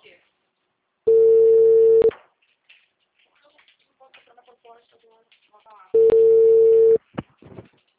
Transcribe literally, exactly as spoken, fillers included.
quê? Não posso entrar na proposta agora. Vou falar.